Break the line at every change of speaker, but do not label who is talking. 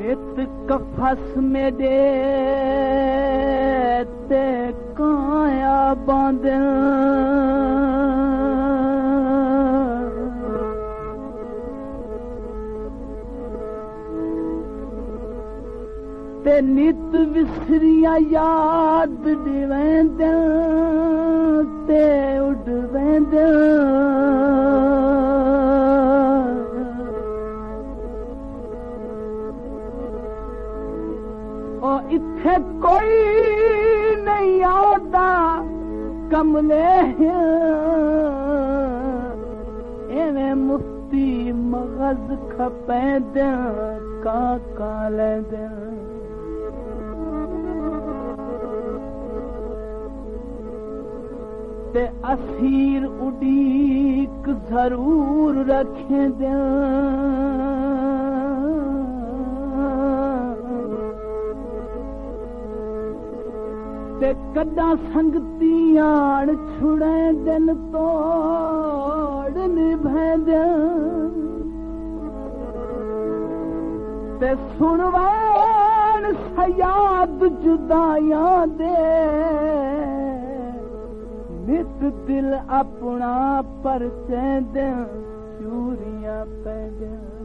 नित कफस में दे ते काया बांधन ते नित विसरिया याद दिवेंदन ते उड़ वेंदन ओ इत्थे कोई नहीं आता कमले एवें मुफ्ती मगज खपेंद का लेंद ते असीर उड़ीक जरूर रखें दे ते कदा संगतियां छुड़े दिन तोड़ निभेंद ते सुनवान सयाद जुदाइयां दे नित दिल अपना परचे दे चूरियां पैद